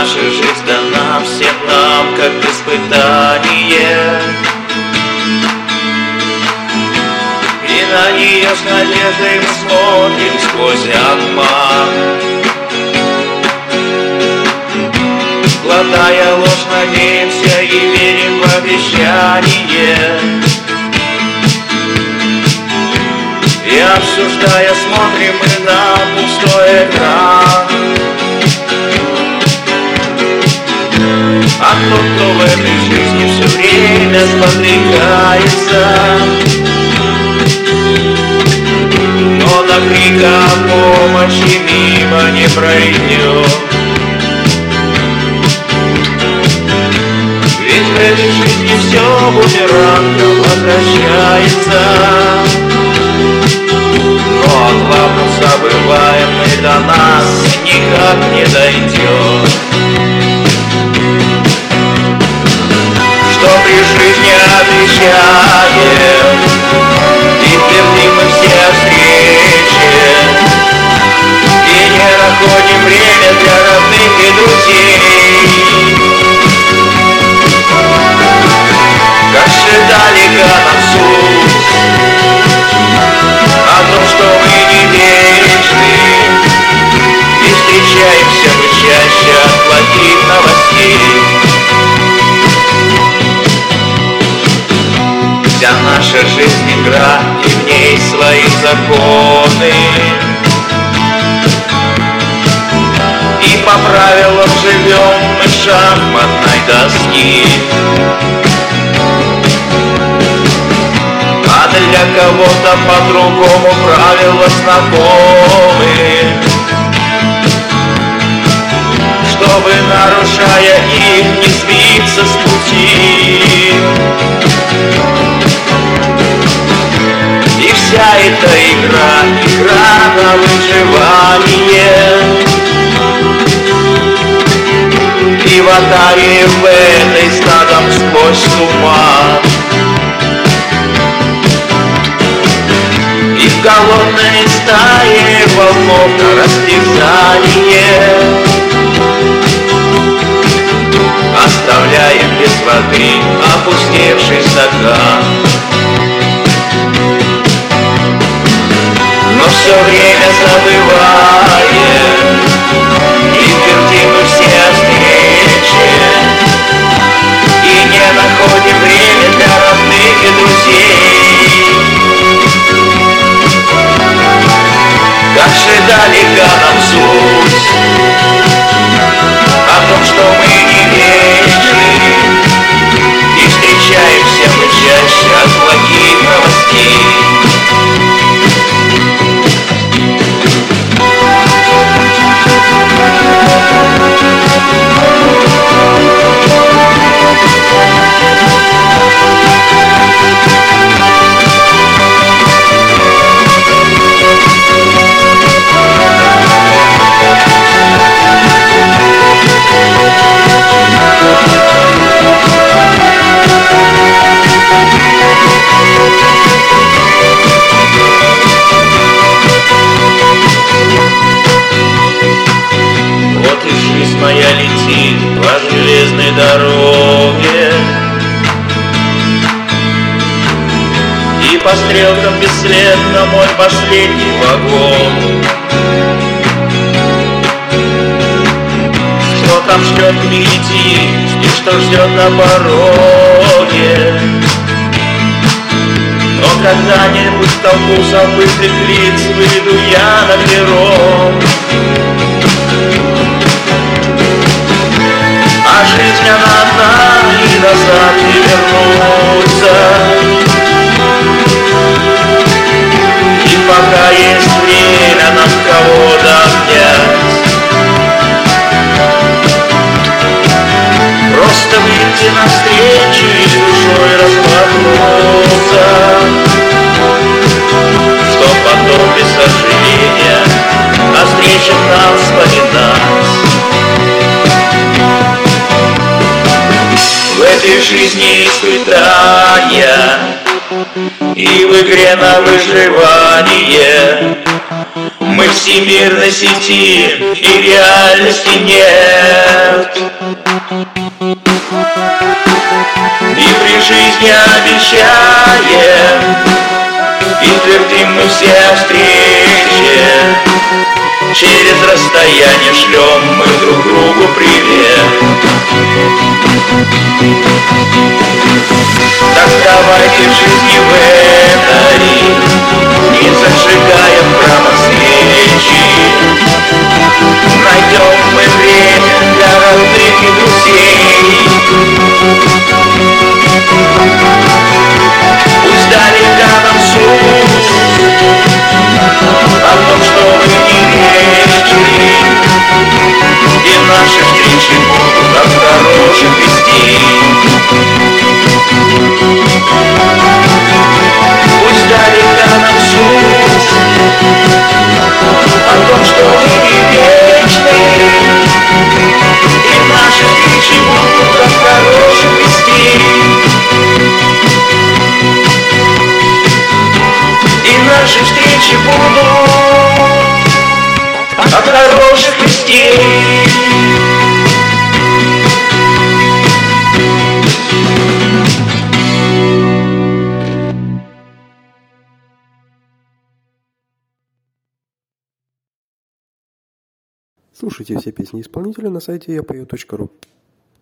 наша жизнь дана всем нам, как испытание. И на нее с надеждой мы смотрим сквозь обман, глотая ложь, надеемся и верим в обещание. И обсуждая, смотрим мы на пустой экран. А тот, кто в этой жизни все время спотыкается, но на крик о помощи мимо не пройдет. Ведь в этой жизни все бумерангом возвращается. Но о главном забываем, и до нас никак не дойдет. Что при жизни отвечаем и твердим мы все встречи, и не находим время для родных и друзей. Как же далека нам суть о том, что мы не вечны, и встречаемся мы чаще от плохих новостей. Вся наша жизнь игра, и в ней свои законы, и по правилам живем мы с шахматной доски. А для кого-то по-другому правила знакомы, чтобы, нарушая их, не сбиться с пути. И вся эта игра на выживание. И в атаке в этой стадом сквозь туман. И в голодной стае волков на растерзание. Оставляем без воды опустевший стакан. Но все время забываем и твердим мы все встречи, и не находим время для родных и друзей. Как же далека нам суть о том, что мы не вечны, и встречаемся мы чаще от плохих новостей. Моя летит по железной дороге, и по стрелкам бесследно мой последний вагон. Что там ждет впереди и что ждет на пороге? Но когда-нибудь в толпу забытых лиц выйду я на перрон. А жизнь она одна, и назад не вернуться. И пока есть время нам кого-то обнять, просто выйти навстречу и душой размахнуться, чтоб потом без сожаления о встречах нам вспоминать. В этой жизни испытания и в игре на выживание Мы всемирной сети, и реальности нет. И при жизни обещаем, и твердим мы все о встрече. Через расстояние шлем мы друг другу привет. Так давайте в жизни в этой не зажигаем прямо свечи. Найдем мы время для родных и друзей. Пусть далеко нам суть о том, что мы не вечны, и наши встречи будут от хороших вестей. Пусть далеко нам суть о том, что мы не вечны, и наши встречи будут от хороших вестей. И наши встречи будут от хороших вестей. Слушайте все песни исполнителя на сайте yapeo.ru.